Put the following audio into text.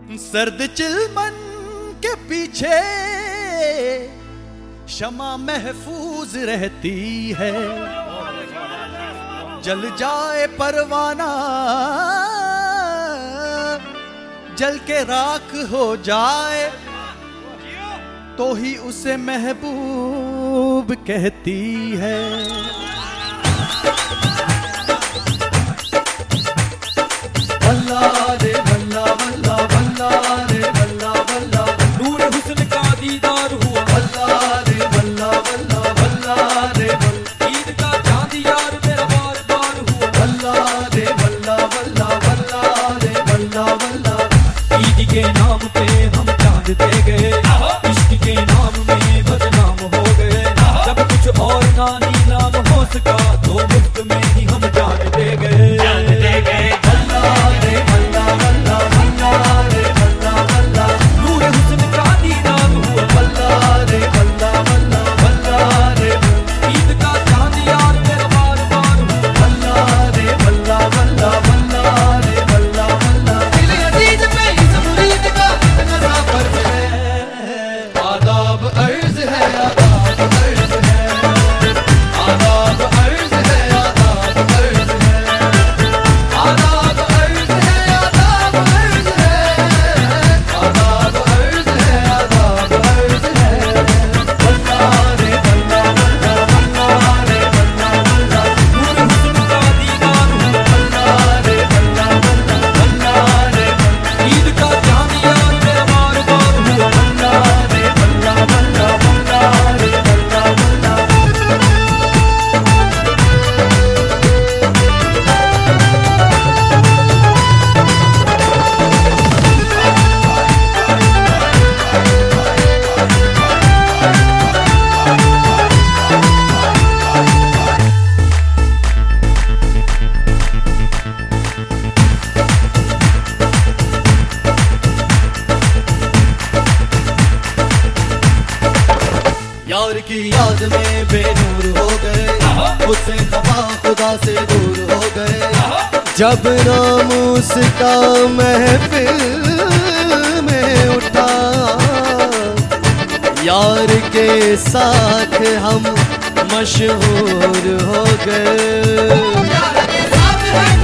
सर्द चिलमन के पीछे शमा महफूज रहती है, जल जाए परवाना जल के राख हो जाए तो ही उसे महबूब कहती है। वल्ला रे वल्ला वल्ला वल्ला रे वल्ला वल्ला, नूर हुस्न का दीदार हुआ। वल्ला रे वल्ला वल्ला वल्ला रे वल्ला, ईद का चांद यार मेरा बार बार हुआ। वल्ला रे वल्ला वल्ला वल्ला रे वल्ला वल्ला, ईद के नाम पे हम चांद दे गए, इश्क के नाम में बदनाम हो गए। जब कुछ और ना नीलाम हो सका तो मुफ्त में ही हम जान दे गए। यार की याद में बेनूर हो गए, उससे खफा खुदा से दूर हो गए। जब नामूस का महफिल में उठा, यार के साथ हम मशहूर हो गए।